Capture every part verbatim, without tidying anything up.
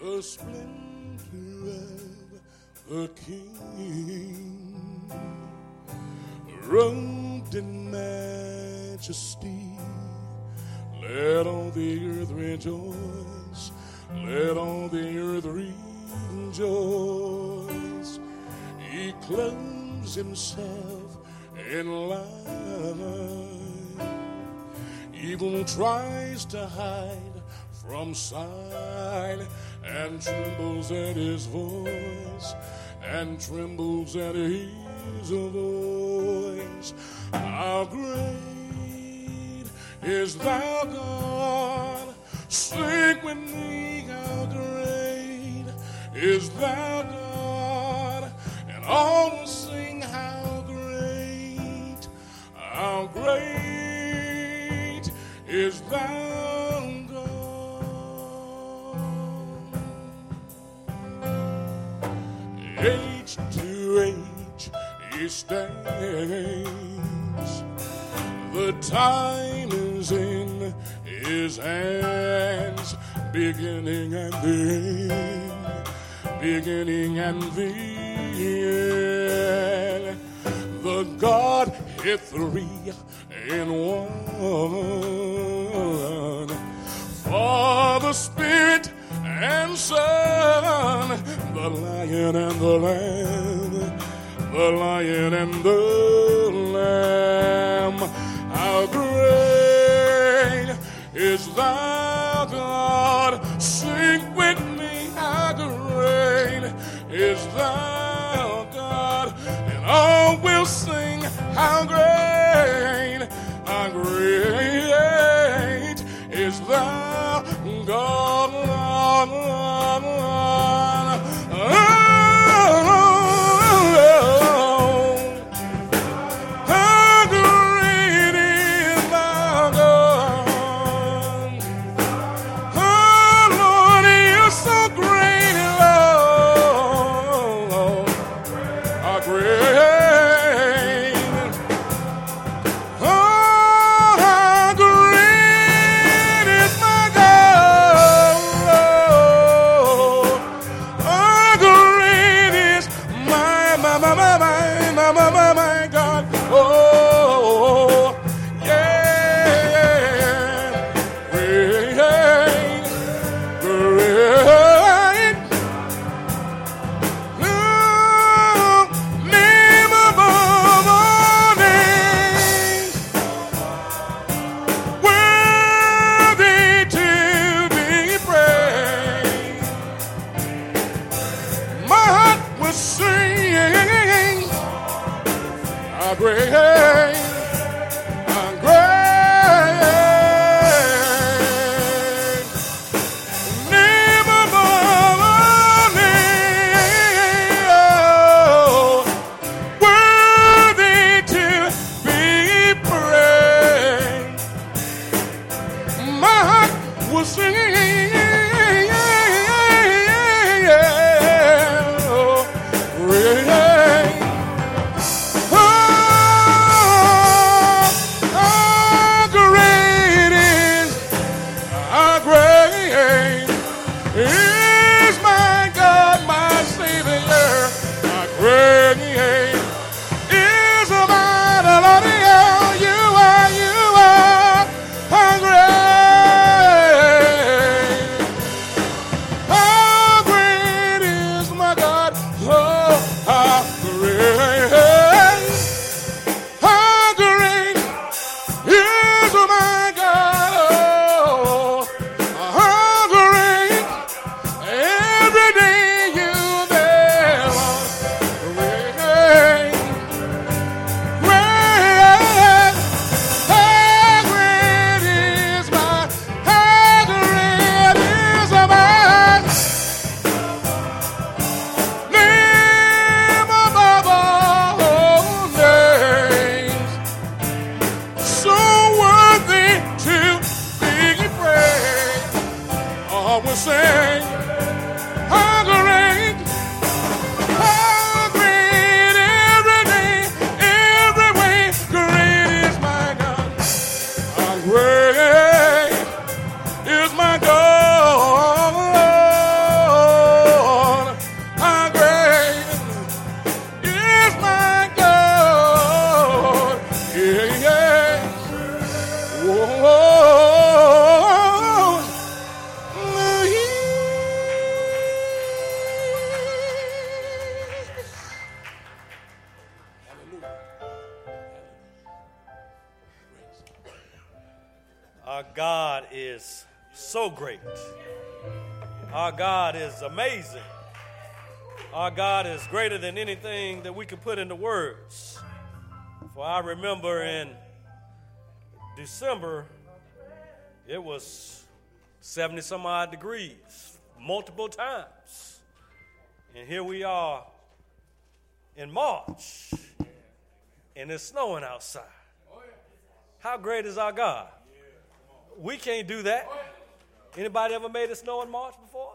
the splendor of the King, robed in majesty. Let all the earth rejoice. Let all the earth rejoice. He clothes himself in light. Evil tries to hide from sight and trembles at his voice, and trembles at his voice. How great is thou, God? Sing with me, how great is thou, God? And all will sing, how great, how great is thou, God. Age to age he stands. The time is in his hands, beginning and the end, beginning and the end. The Godhead three in one, Father, Spirit, and Son, the Lion and the Lamb, the Lion and the Lamb. How great is thou, God? Sing with me, how great is thou, God? And all will sing, how great, how great is thou, God, Lord, Lord, Lord. Great is my God. Our God is so great. Our God is amazing. Our God is greater than anything that we can put into words. For I remember in December, it was seventy some odd degrees multiple times. And here we are in March, and it's snowing outside. How great is our God? We can't do that. Anybody ever made it snow in March before?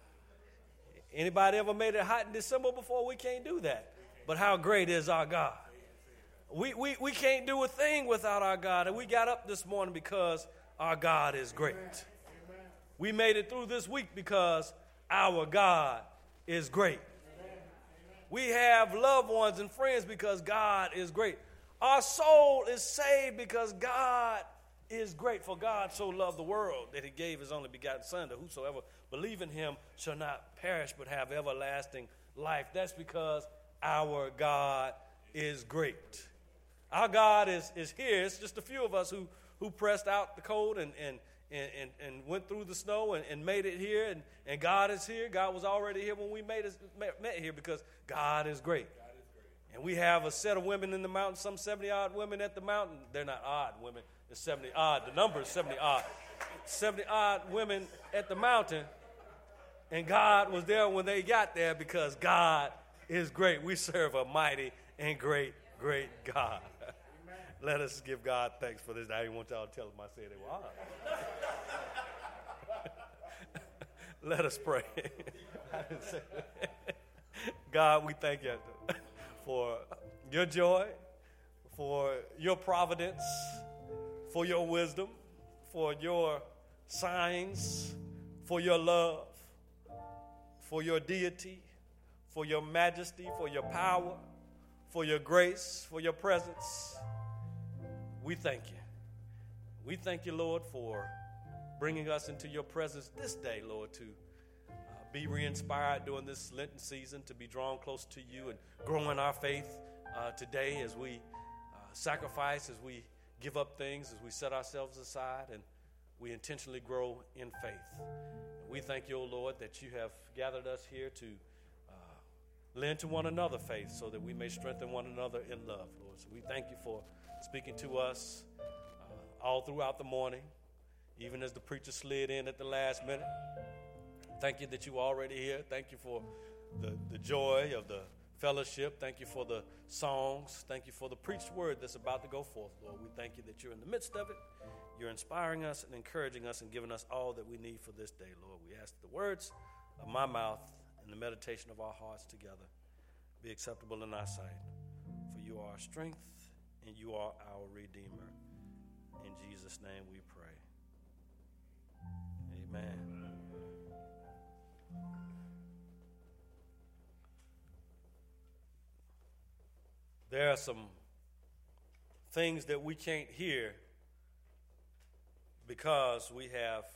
Anybody ever made it hot in December before? We can't do that. But how great is our God? We, we, we can't do a thing without our God. And we got up this morning because our God is great. We made it through this week because our God is great. We have loved ones and friends because God is great. Our soul is saved because God is great. For God so loved the world that he gave his only begotten Son, that whosoever believe in him shall not perish but have everlasting life. That's because our God is great. Our God is, is here. It's just a few of us who, who pressed out the cold and, and, and, and, and went through the snow and, and made it here. And, and God is here. God was already here when we made it, met here because God is great. And we have a set of women in the mountain, some seventy odd women at the mountain. They're not odd women. It's seventy odd. The number is seventy odd. seventy odd women at the mountain. And God was there when they got there because God is great. We serve a mighty and great, great God. Let us give God thanks for this. I didn't want y'all to tell them I said they were odd. Let us pray. God, we thank you for your joy, for your providence, for your wisdom, for your signs, for your love, for your deity, for your majesty, for your power, for your grace, for your presence. We thank you. We thank you, Lord, for bringing us into your presence this day, Lord, to uh, be re-inspired during this Lenten season, to be drawn close to you and grow in our faith uh, today as we uh, sacrifice, as we give up things, as we set ourselves aside, and we intentionally grow in faith. We thank you, O Lord, that you have gathered us here to uh, lend to one another faith so that we may strengthen one another in love, Lord. So we thank you for speaking to us uh, all throughout the morning, even as the preacher slid in at the last minute. Thank you that you are already here. Thank you for the, the joy of the fellowship. Thank you for the songs. Thank you for the preached word that's about to go forth, Lord. We thank you that you're in the midst of it. You're inspiring us and encouraging us and giving us all that we need for this day, Lord. We ask the words of my mouth and the meditation of our hearts together be acceptable in thy sight. For you are our strength and you are our Redeemer. In Jesus' name we pray. Amen. There are some things that we can't hear because we have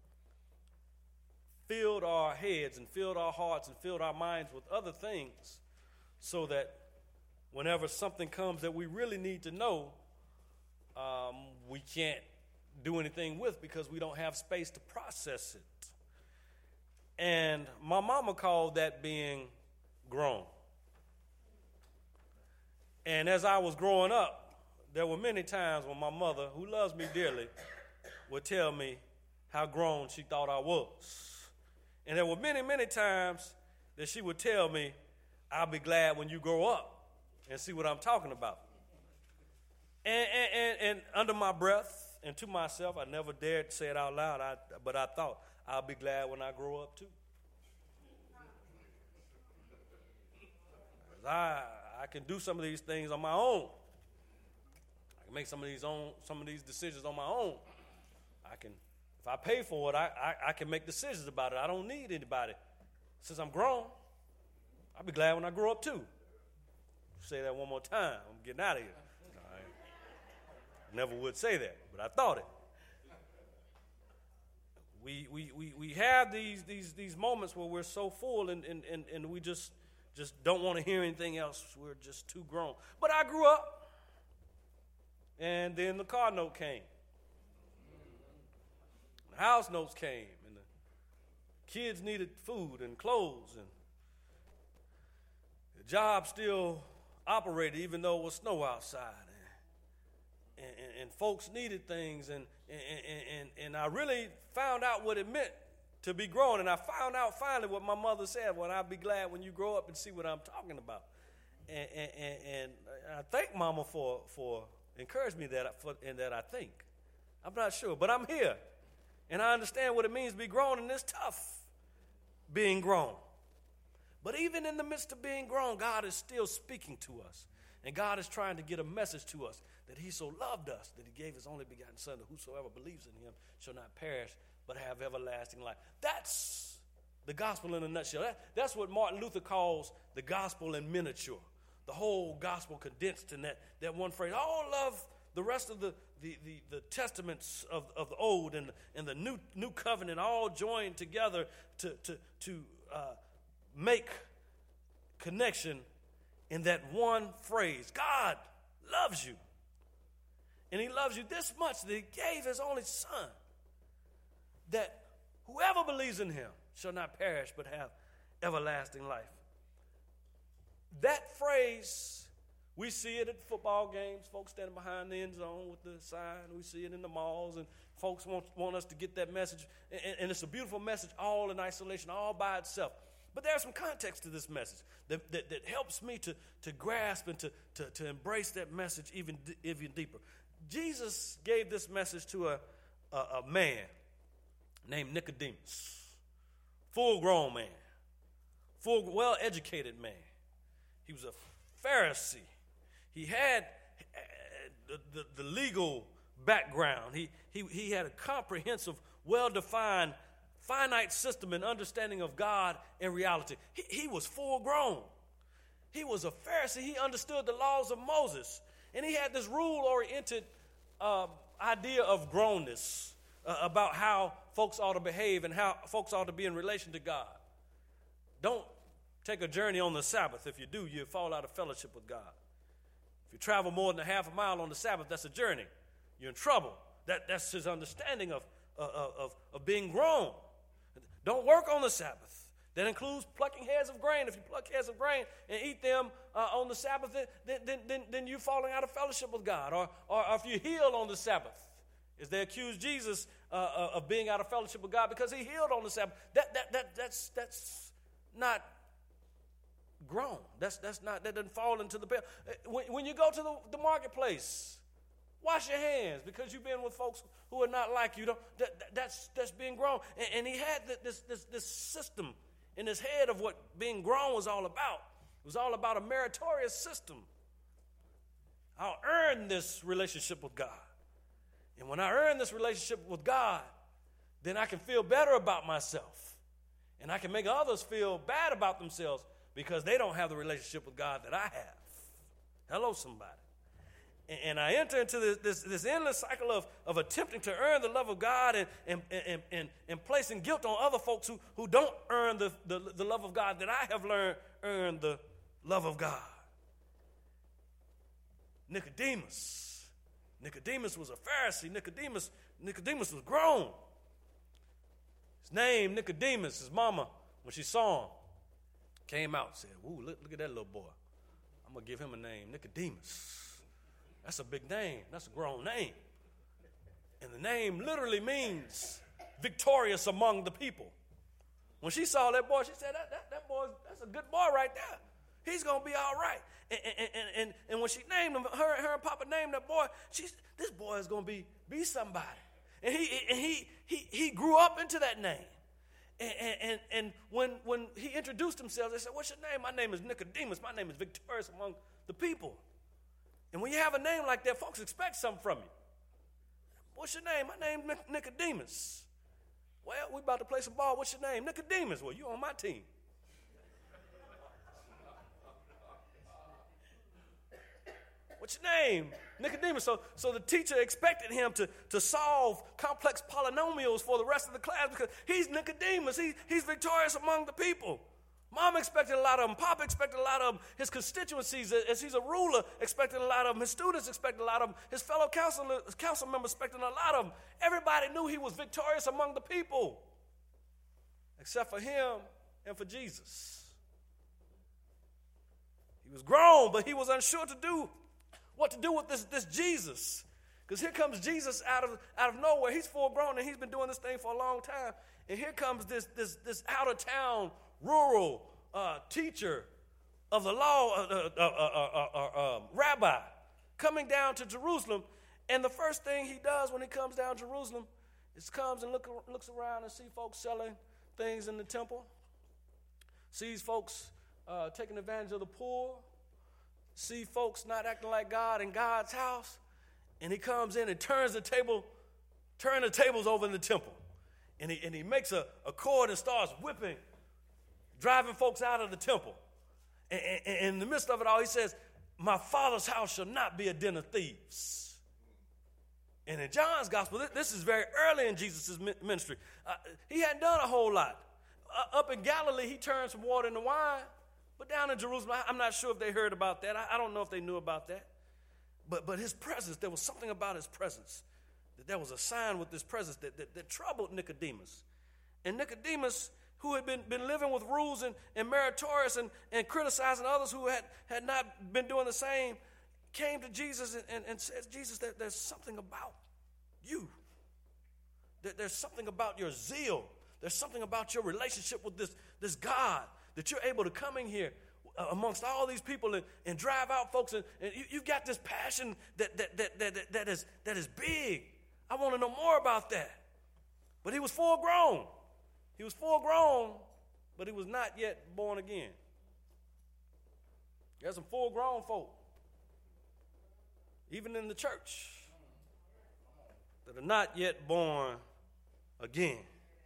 filled our heads and filled our hearts and filled our minds with other things, so that whenever something comes that we really need to know, um, we can't do anything with because we don't have space to process it. And my mama called that being grown. And as I was growing up, there were many times when my mother, who loves me dearly, would tell me how grown she thought I was. And there were many, many times that she would tell me, I'll be glad when you grow up and see what I'm talking about. And, and, and, and under my breath and to myself, I never dared to say it out loud, I, but I thought, I'll be glad when I grow up too. I, I can do some of these things on my own. I can make some of these own, some of these decisions on my own. I can, if I pay for it, I, I, I can make decisions about it. I don't need anybody. Since I'm grown, I'll be glad when I grow up too. Say that one more time. I'm getting out of here. All right. Never would say that, but I thought it. We we we, we have these these these moments where we're so full and, and, and, and we just just don't want to hear anything else. We're just too grown. But I grew up, and then the car note came. The house notes came, and the kids needed food and clothes, and the job still operated even though it was snow outside. And, and, and folks needed things, and, and, and, and I really found out what it meant to be grown. And I found out finally what my mother said, well, I'll be glad when you grow up and see what I'm talking about. And, and, and I thank Mama for, for encouraging me that, for, and that I think. I'm not sure, but I'm here. And I understand what it means to be grown, and it's tough being grown. But even in the midst of being grown, God is still speaking to us. And God is trying to get a message to us that he so loved us that he gave his only begotten son, that whosoever believes in him shall not perish but have everlasting life. That's the gospel in a nutshell. That, that's what Martin Luther calls the gospel in miniature. The whole gospel condensed in that, that one phrase. All of the rest of the, the, the, the testaments of, of the old and, and the new, new covenant all joined together to, to, to uh, make connection in that one phrase. God loves you. And he loves you this much that he gave his only son, that whoever believes in him shall not perish but have everlasting life. That phrase, we see it at football games, folks standing behind the end zone with the sign. We see it in the malls, and folks want, want us to get that message. And, and it's a beautiful message all in isolation, all by itself. But there's some context to this message that, that, that helps me to, to grasp and to, to, to embrace that message even, even deeper. Jesus gave this message to a, a, a man named Nicodemus, full-grown man, full, well-educated man. He was a Pharisee. He had the, the, the legal background. He, he, he had a comprehensive, well-defined, finite system and understanding of God and reality. He, he was full-grown. He was a Pharisee. He understood the laws of Moses. And he had this rule-oriented uh, idea of grownness, uh, about how folks ought to behave and how folks ought to be in relation to God. Don't take a journey on the Sabbath. If you do, you fall out of fellowship with God. If you travel more than a half a mile on the Sabbath, that's a journey. You're in trouble. That, that's his understanding of, uh, of, of being grown. Don't work on the Sabbath. That includes plucking heads of grain. If you pluck heads of grain and eat them uh, on the Sabbath, then, then, then, then you're falling out of fellowship with God. Or, or if you heal on the Sabbath, as they accuse Jesus uh, of being out of fellowship with God because he healed on the Sabbath, that, that, that, that's, that's not grown. That's, that's not, that doesn't fall into the pale. When, when you go to the, the marketplace, wash your hands because you've been with folks who are not like you. Don't, that, that, that's, that's being grown. And, and he had this, this, this system in his head of what being grown was all about. It was all about a meritorious system. I'll earn this relationship with God. And when I earn this relationship with God, then I can feel better about myself. And I can make others feel bad about themselves because they don't have the relationship with God that I have. Hello, somebody. And, and I enter into this, this, this endless cycle of, of attempting to earn the love of God and, and, and, and, and placing guilt on other folks who, who don't earn the, the, the love of God that I have learned earn the love of God. Nicodemus. Nicodemus was a Pharisee. Nicodemus, Nicodemus was grown. His name, Nicodemus, his mama, when she saw him, came out and said, "Ooh, look, look at that little boy. I'm going to give him a name, Nicodemus. That's a big name. That's a grown name." And the name literally means victorious among the people. When she saw that boy, she said, that, that, that boy, that's a good boy right there. He's going to be all right. And, and, and, and, and when she named him, her, her and Papa named that boy, she said, this boy is going to be, be somebody. And he and he he he grew up into that name. And, and, and when, when he introduced himself, they said, "What's your name?" "My name is Nicodemus. My name is victorious among the people." And when you have a name like that, folks expect something from you. "What's your name?" "My name is Nicodemus." "Well, we about to play some ball. What's your name?" "Nicodemus." "Well, you on my team." What's your name? Nicodemus. So, so the teacher expected him to, to solve complex polynomials for the rest of the class because he's Nicodemus. He, he's victorious among the people. Mom expected a lot of him. Pop expected a lot of him. His constituencies, as he's a ruler, expected a lot of him. His students expected a lot of him. His fellow council, council members expected a lot of him. Everybody knew he was victorious among the people, except for him and for Jesus. He was grown, but he was unsure to do what to do with this, this Jesus. Because here comes Jesus out of, out of nowhere. He's full grown, and he's been doing this thing for a long time. And here comes this, this, this out-of-town, rural uh, teacher of the law, uh, uh, uh, uh, uh, uh, rabbi, coming down to Jerusalem. And the first thing he does when he comes down to Jerusalem is comes and look, looks around and sees folks selling things in the temple, sees folks uh, taking advantage of the poor, see folks not acting like God in God's house, and he comes in and turns the table, turn the tables over in the temple. And he, and he makes a, a cord and starts whipping, driving folks out of the temple. And, and, and in the midst of it all, he says, my Father's house shall not be a den of thieves. And in John's gospel, this is very early in Jesus' ministry. Uh, he hadn't done a whole lot. Uh, up in Galilee, he turned some water into wine. But down in Jerusalem, I'm not sure if they heard about that. I, I don't know if they knew about that. But, but his presence, there was something about his presence. That there was a sign with this presence that, that, that troubled Nicodemus. And Nicodemus, who had been, been living with rules and, and meritorious and, and criticizing others who had, had not been doing the same, came to Jesus and, and, and said, Jesus, there, there's something about you. There, there's something about your zeal. There's something about your relationship with this, this God that you're able to come in here amongst all these people and, and drive out folks. And, and you, you've got this passion that, that, that, that, that, that, is, that is big. I want to know more about that. But he was full grown. He was full grown, but he was not yet born again. There's some full grown folk, even in the church, that are not yet born again.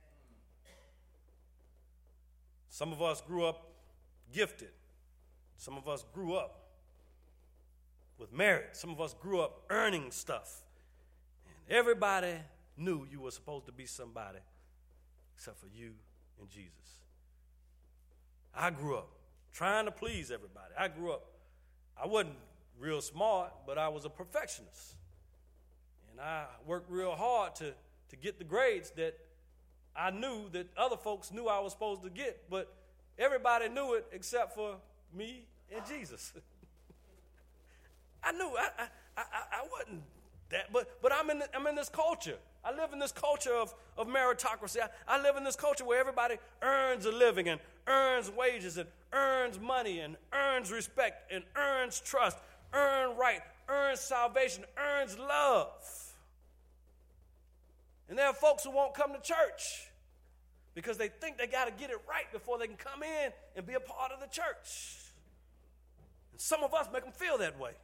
Some of us grew up gifted. Some of us grew up with merit. Some of us grew up earning stuff. And everybody knew you were supposed to be somebody except for you and Jesus. I grew up trying to please everybody. I grew up, I wasn't real smart, but I was a perfectionist. And I worked real hard to, to get the grades that I knew that other folks knew I was supposed to get, but everybody knew it except for me and Jesus. I knew I, I, I, I wasn't that, but but I'm in the, I'm in this culture. I live in this culture of, of meritocracy. I, I live in this culture where everybody earns a living and earns wages and earns money and earns respect and earns trust, earns right, earns salvation, earns love. And there are folks who won't come to church because they think they got to get it right before they can come in and be a part of the church. And some of us make them feel that way.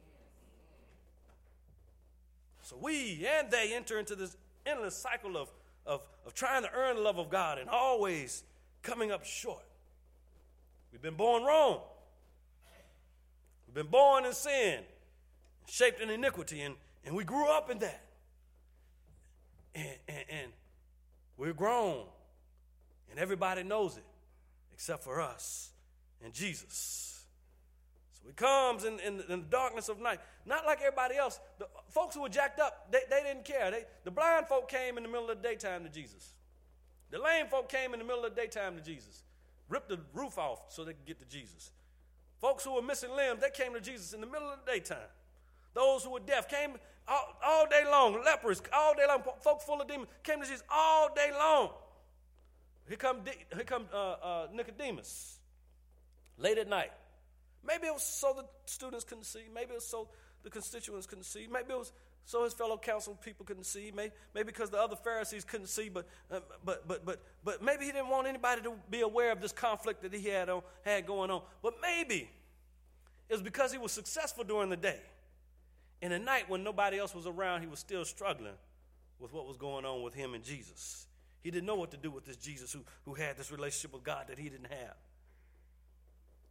So we and they enter into this endless cycle of, of, of trying to earn the love of God and always coming up short. We've been born wrong. We've been born in sin, shaped in iniquity, and, and we grew up in that. And, and, and we're grown, and everybody knows it except for us and Jesus. So he comes in, in, in the darkness of night, not like everybody else. The folks who were jacked up, they, they didn't care. They, the blind folk came in the middle of the daytime to Jesus. The lame folk came in the middle of the daytime to Jesus, ripped the roof off so they could get to Jesus. Folks who were missing limbs, they came to Jesus in the middle of the daytime. Those who were deaf came all, all day long, lepers all day long, folks full of demons came to Jesus all day long. Here come, here come uh, uh, Nicodemus, late at night. Maybe it was so the students couldn't see. Maybe it was so the constituents couldn't see. Maybe it was so his fellow council people couldn't see. Maybe, maybe because the other Pharisees couldn't see. But, uh, but, but, but, but maybe he didn't want anybody to be aware of this conflict that he had on, had going on. But maybe it was because he was successful during the day. And at night, when nobody else was around, he was still struggling with what was going on with him and Jesus. He didn't know what to do with this Jesus who, who had this relationship with God that he didn't have.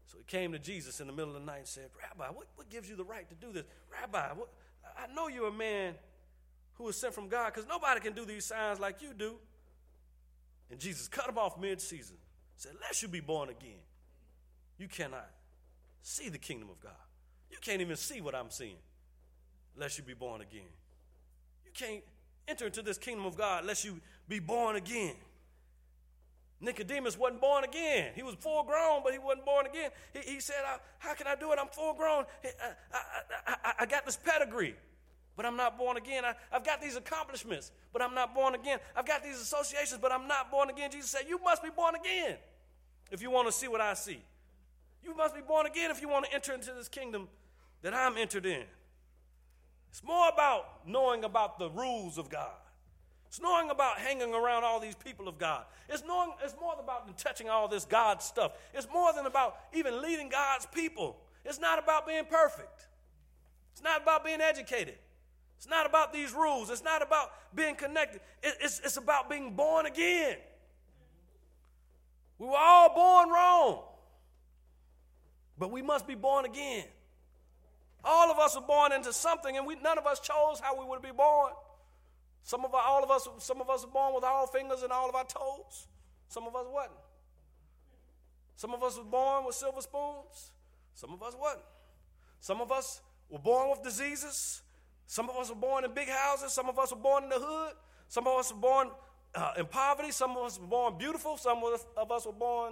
So he came to Jesus in the middle of the night and said, Rabbi, what, what gives you the right to do this? Rabbi, what, I know you're a man who was sent from God, because nobody can do these signs like you do. And Jesus cut him off mid-season. Said, unless you be born again, you cannot see the kingdom of God. You can't even see what I'm seeing unless you be born again. You can't enter into this kingdom of God unless you be born again. Nicodemus wasn't born again. He was full grown, but he wasn't born again. He, he said, how can I do it? I'm full grown. I, I, I, I got this pedigree, but I'm not born again. I, I've got these accomplishments, but I'm not born again. I've got these associations, but I'm not born again. Jesus said, you must be born again if you want to see what I see. You must be born again if you want to enter into this kingdom that I'm entered in. It's more about knowing about the rules of God. It's knowing about hanging around all these people of God. It's knowing. It's more about touching all this God stuff. It's more than about even leading God's people. It's not about being perfect. It's not about being educated. It's not about these rules. It's not about being connected. It, it's, it's about being born again. We were all born wrong, but we must be born again. All of us were born into something, and we none of us chose how we would be born. Some of our, all of us, some of us were born with all fingers and all of our toes. Some of us wasn't. Some of us were born with silver spoons. Some of us wasn't. Some of us were born with diseases. Some of us were born in big houses. Some of us were born in the hood. Some of us were born uh, in poverty. Some of us were born beautiful. Some of us were born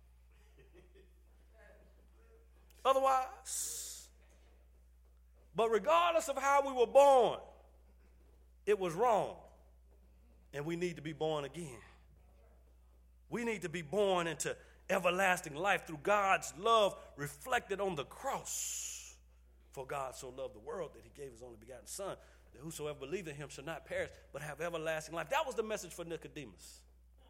otherwise. But regardless of how we were born, it was wrong, and we need to be born again. We need to be born into everlasting life through God's love reflected on the cross. For God so loved the world that he gave his only begotten Son, that whosoever believeth in him shall not perish, but have everlasting life. That was the message for Nicodemus.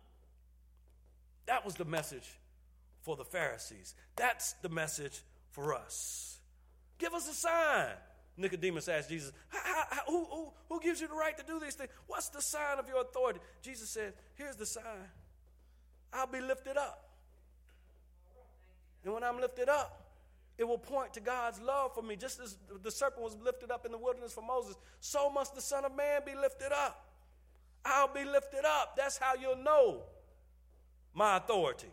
That was the message for the Pharisees. That's the message for us. Give us a sign. Nicodemus asked Jesus, how, how, who, who, who gives you the right to do these things? What's the sign of your authority? Jesus said, here's the sign. I'll be lifted up. And when I'm lifted up, it will point to God's love for me. Just as the serpent was lifted up in the wilderness for Moses, so must the Son of Man be lifted up. I'll be lifted up. That's how you'll know my authority.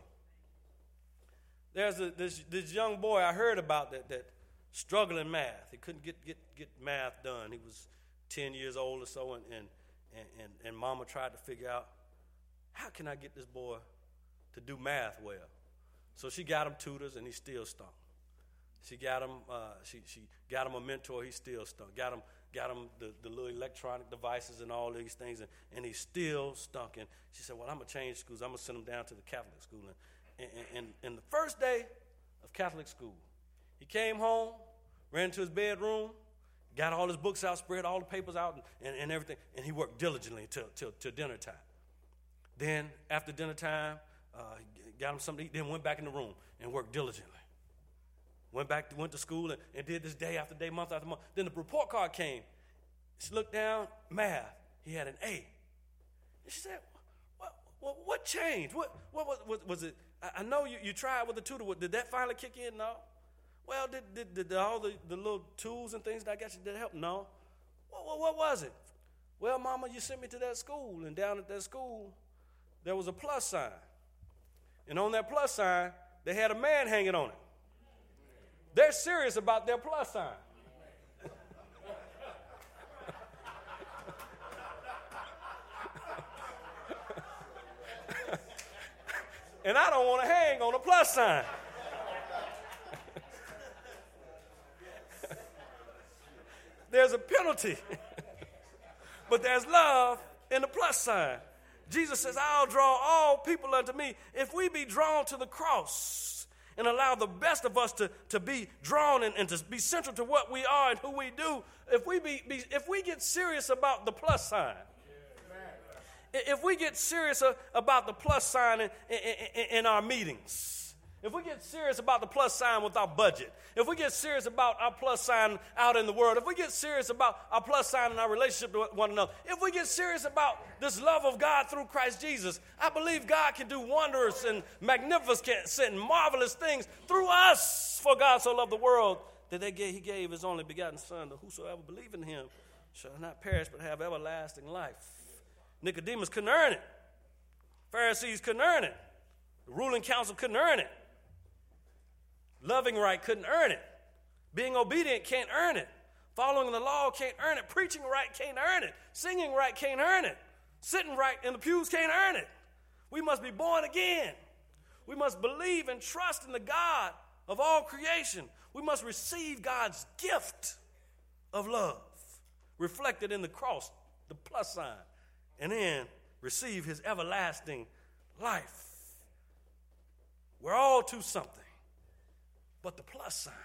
There's a, this, this young boy I heard about that, that struggling math. He couldn't get, get, get math done. He was ten years old or so, and, and, and, and mama tried to figure out, how can I get this boy to do math well? So she got him tutors, and he still stunk. She got him, uh, she, she got him a mentor, he still stunk. Got him, got him the, the little electronic devices and all these things, and, and he still stunk. And she said, well, I'm going to change schools. I'm going to send him down to the Catholic school. And, and, and, and the first day of Catholic school, he came home, ran to his bedroom, got all his books out, spread all the papers out and, and, and everything, and he worked diligently till, till, till dinner time. Then, after dinner time, uh, got him something to eat, then went back in the room and worked diligently. Went back, to, went to school and, and did this day after day, month after month. Then the report card came. She looked down, math. He had an A. And she said, what, what, what changed? What, what was, was, was it? I, I know you, you tried with the tutor. Did that finally kick in? No. Well, did, did, did all the, the little tools and things that I got you, did it help? No. What, what, what was it? Well, Mama, you sent me to that school, and down at that school, there was a plus sign. And on that plus sign, they had a man hanging on it. They're serious about their plus sign. And I don't want to hang on a plus sign. There's a penalty, but there's love in the plus sign. Jesus says, I'll draw all people unto me. If we be drawn to the cross and allow the best of us to, to be drawn and, and to be central to what we are and who we do, if we be, be if we get serious about the plus sign, if we get serious about the plus sign in, in, in, in our meetings, if we get serious about the plus sign with our budget, if we get serious about our plus sign out in the world, if we get serious about our plus sign in our relationship to one another, if we get serious about this love of God through Christ Jesus, I believe God can do wondrous and magnificent and marvelous things through us. For God so loved the world that they gave, he gave his only begotten Son, that whosoever believe in him shall not perish but have everlasting life. Nicodemus couldn't earn it. Pharisees couldn't earn it. The ruling council couldn't earn it. Loving right couldn't earn it. Being obedient can't earn it. Following the law can't earn it. Preaching right can't earn it. Singing right can't earn it. Sitting right in the pews can't earn it. We must be born again. We must believe and trust in the God of all creation. We must receive God's gift of love, reflected in the cross, the plus sign, and then receive his everlasting life. We're all to something, but the plus sign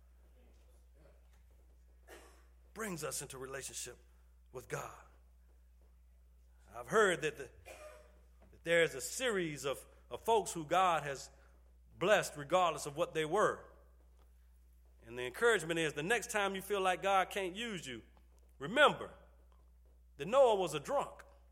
brings us into relationship with God. I've heard that, the, that there's a series of, of folks who God has blessed regardless of what they were. And the encouragement is the next time you feel like God can't use you, remember that Noah was a drunk,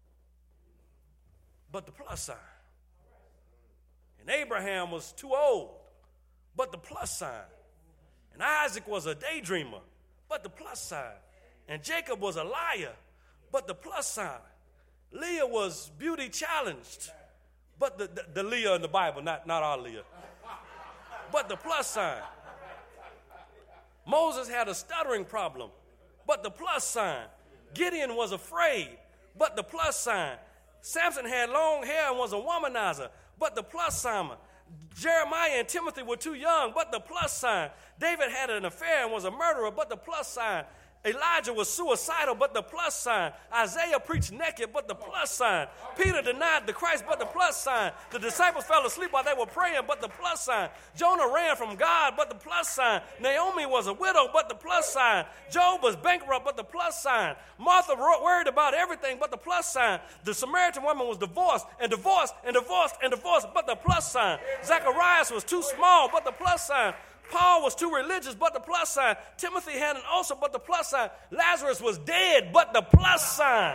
but the plus sign. And Abraham was too old, but the plus sign. And Isaac was a daydreamer, but the plus sign. And Jacob was a liar, but the plus sign. Leah was beauty challenged, but the, the, the Leah in the Bible, not, not our Leah, but the plus sign. Moses had a stuttering problem, but the plus sign. Gideon was afraid, but the plus sign. Samson had long hair and was a womanizer, but the plus sign. Jeremiah and Timothy were too young, but the plus sign. David had an affair and was a murderer, but the plus sign. Elijah was suicidal, but the plus sign. Isaiah preached naked, but the plus sign. Peter denied the Christ, but the plus sign. The disciples fell asleep while they were praying, but the plus sign. Jonah ran from God, but the plus sign. Naomi was a widow, but the plus sign. Job was bankrupt, but the plus sign. Martha worried about everything, but the plus sign. The Samaritan woman was divorced and divorced and divorced and divorced, but the plus sign. Zacharias was too small, but the plus sign. Paul was too religious, but the plus sign. Timothy had an ulcer, but the plus sign. Lazarus was dead, but the plus sign.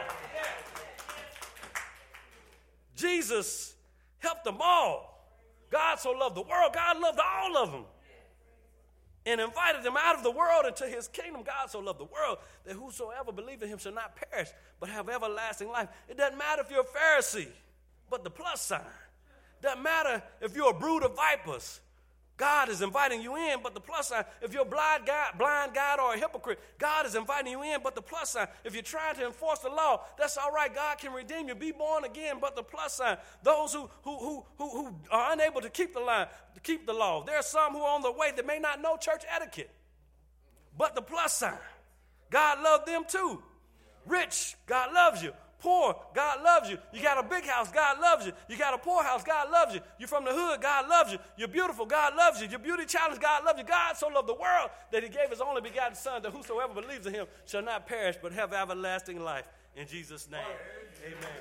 Jesus helped them all. God so loved the world, God loved all of them and invited them out of the world into his kingdom. God so loved the world that whosoever believes in him shall not perish, but have everlasting life. It doesn't matter if you're a Pharisee, but the plus sign. It doesn't matter if you're a brood of vipers. God is inviting you in, but the plus sign. If you're a blind guide, blind guide or a hypocrite, God is inviting you in, but the plus sign. If you're trying to enforce the law, that's all right. God can redeem you. Be born again, but the plus sign. Those who who who who, who are unable to keep the line, to keep the law. There are some who are on the way that may not know church etiquette, but the plus sign. God loved them too. Rich, God loves you. Poor, God loves you. You got a big house, God loves you. You got a poor house, God loves you. You're from the hood, God loves you. You're beautiful, God loves you. You're beauty challenged, God loves you. God so loved the world that he gave his only begotten Son, that whosoever believes in him shall not perish but have everlasting life. In Jesus' name, amen.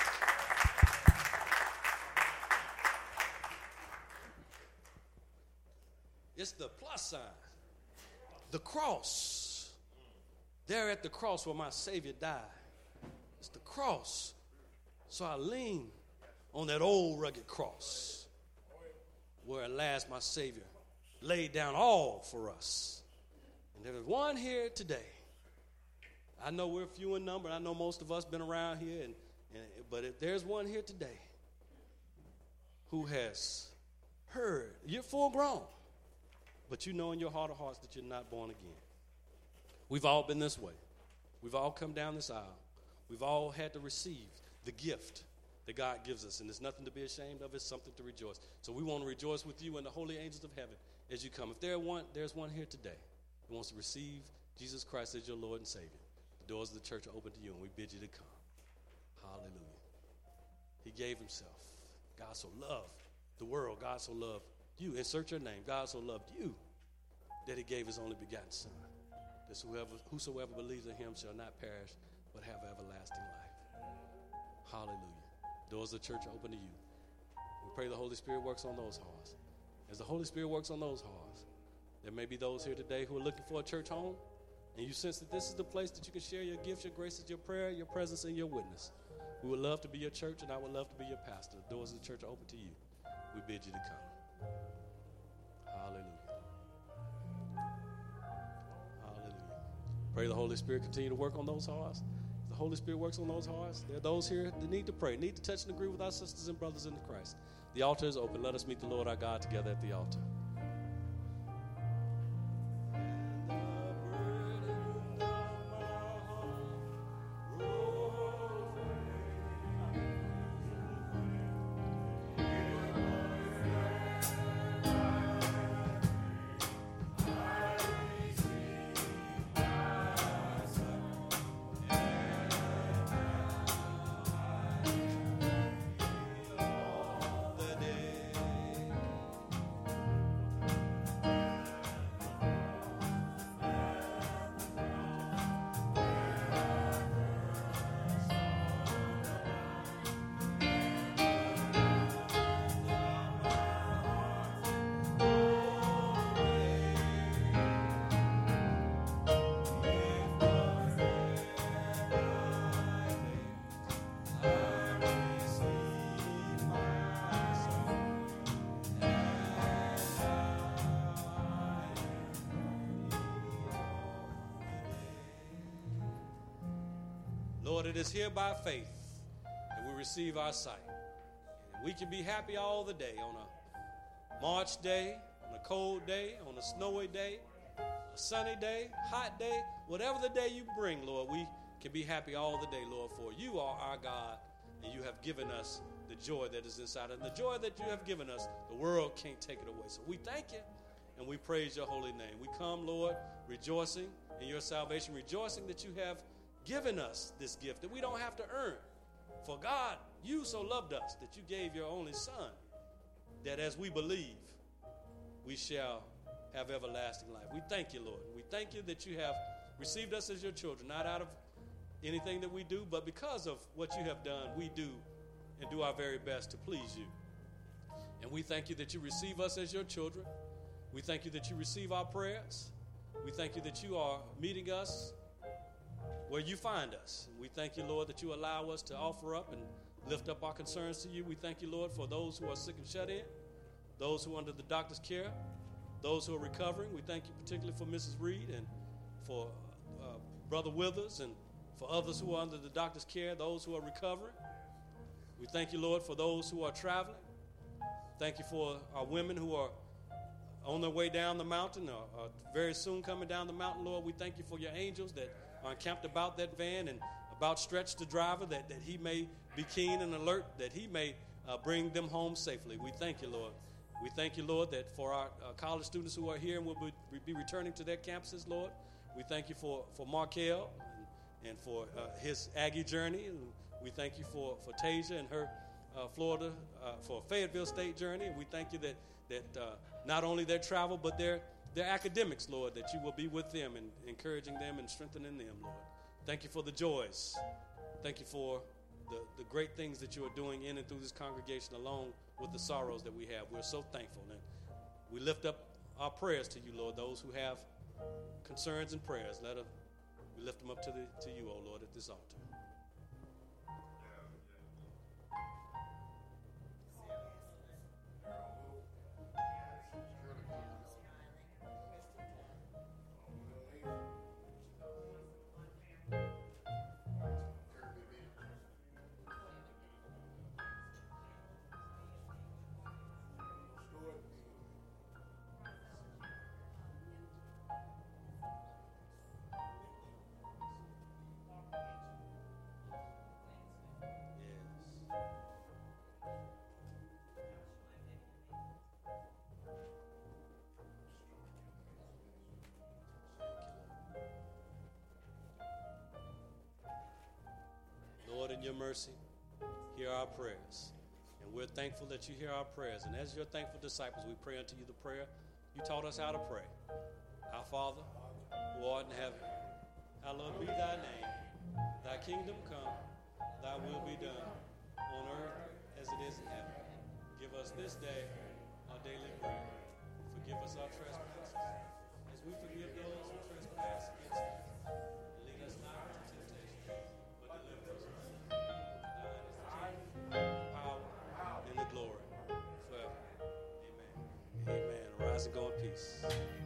It's the plus sign, the cross. There at the cross where my Savior died. It's the cross. So I lean on that old rugged cross where at last my Savior laid down all for us. And there is one here today. I know we're few in number. I know most of us been around here. And, and but if there's one here today who has heard, you're full grown, but you know in your heart of hearts that you're not born again. We've all been this way. We've all come down this aisle. We've all had to receive the gift that God gives us, and there's nothing to be ashamed of. It's something to rejoice. So we want to rejoice with you and the holy angels of heaven as you come. If there one, there's one here today who wants to receive Jesus Christ as your Lord and Savior, the doors of the church are open to you, and we bid you to come. Hallelujah. He gave himself. God so loved the world. God so loved you. Insert your name. God so loved you that he gave his only begotten Son. That whoever, whosoever believes in him shall not perish, but have everlasting life. Hallelujah. Doors of the church are open to you. We pray the Holy Spirit works on those hearts. As the Holy Spirit works on those hearts, there may be those here today who are looking for a church home, and you sense that this is the place that you can share your gifts, your graces, your prayer, your presence, and your witness. We would love to be your church, and I would love to be your pastor. The doors of the church are open to you. We bid you to come. Hallelujah. Hallelujah. Pray the Holy Spirit continue to work on those hearts. If the Holy Spirit works on those hearts, there are those here that need to pray, need to touch and agree with our sisters and brothers in Christ. The altar is open. Let us meet the Lord our God together at the altar. Lord, it is here by faith that we receive our sight. And we can be happy all the day on a March day, on a cold day, on a snowy day, a sunny day, hot day, whatever the day you bring, Lord, we can be happy all the day, Lord, for you are our God, and you have given us the joy that is inside us. And the joy that you have given us, the world can't take it away. So we thank you, and we praise your holy name. We come, Lord, rejoicing in your salvation, rejoicing that you have given us this gift that we don't have to earn. For God, you so loved us that you gave your only Son, that as we believe, we shall have everlasting life. We thank you, Lord. We thank you that you have received us as your children, not out of anything that we do, but because of what you have done, we do and do our very best to please you. And we thank you that you receive us as your children. We thank you that you receive our prayers. We thank you that you are meeting us where you find us. We thank you, Lord, that you allow us to offer up and lift up our concerns to you. We thank you, Lord, for those who are sick and shut in, those who are under the doctor's care, those who are recovering. We thank you particularly for Missus Reed and for uh, Brother Withers and for others who are under the doctor's care, those who are recovering. We thank you, Lord, for those who are traveling. Thank you for our women who are on their way down the mountain or, or very soon coming down the mountain, Lord. We thank you for your angels that are encamped about that van and about Stretch the driver, that, that he may be keen and alert, that he may uh, bring them home safely. We thank you, Lord. We thank you, Lord, that for our uh, college students who are here and will be, be returning to their campuses, Lord, we thank you for, for Markel and, and for uh, his Aggie journey. And we thank you for, for Tasia and her uh, Florida, uh, for Fayetteville State journey. And we thank you that, that uh, not only their travel, but their Their academics, Lord, that you will be with them and encouraging them and strengthening them, Lord. Thank you for the joys. Thank you for the, the great things that you are doing in and through this congregation, along with the sorrows that we have. We're so thankful. And we lift up our prayers to you, Lord. Those who have concerns and prayers, let us, we lift them up to, the, to you, O Lord, at this altar. Lord, in your mercy, hear our prayers. And we're thankful that you hear our prayers. And as your thankful disciples, we pray unto you the prayer you taught us how to pray. Our Father, who art in heaven, hallowed be thy name. Thy kingdom come, thy will be done, on earth as it is in heaven. Give us this day our daily bread. Forgive us our trespasses, as we forgive those who trespass against us. And lead us not into temptation, but deliver us from evil. Thine is the kingdom, the power, and the glory forever. Amen. Amen. Rise and go in peace.